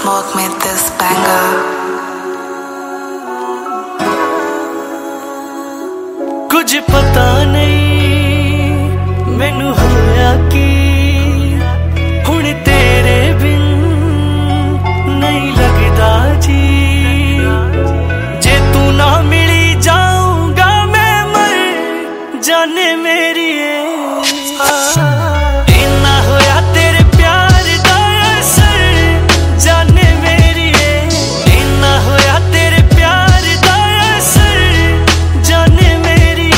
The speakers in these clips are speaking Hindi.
Smoke me this banger. कुछ पता नहीं मैनू होया कि हुण तेरे बिन नहीं लगदा जी। जे तू ना मिली जाऊंगा मैं मर जाने मेरी इन्ना होया तेरे प्यार दा असर जाने मेरी इन्ना होया तेरे प्यार दा असर जाने मेरी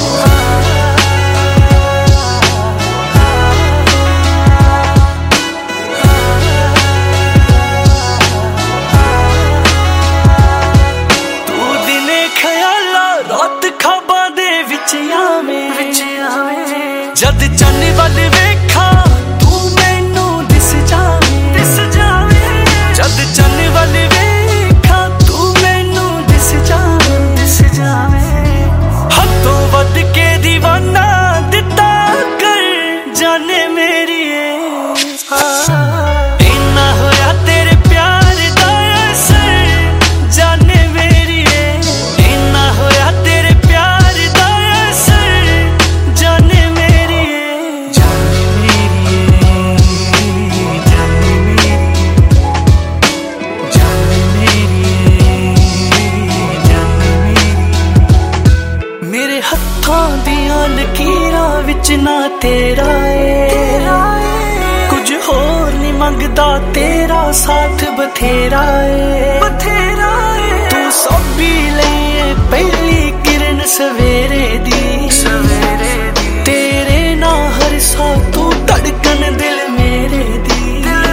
तू दिने ख्याला रात ख्वाबां दे विच आवें जद चन्न वल वेखा तू मैनू दिस जावे जद चन्न वल वेखा तू मैनू दिस जावे हदों वध के दीवाना दिता कर जाने मेरी इन्ना होया तेरे प्यार दा असर जाने मेरी इन्ना होया तेरे प्यार दा असर जाने मेरी मेरे हत्थां दियां लकीरां विच ना तेरा कुछ होर नहीं मंगदा तेरा साथ बथेरा तू सौंपी लईए पहली किरण सवेरे दी तेरे ना हर सा तू धड़कन दिल मेरे दी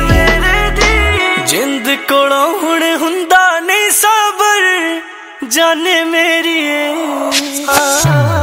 जिंद कोलों हुण हुंदा नहीं सबर जाने मेरी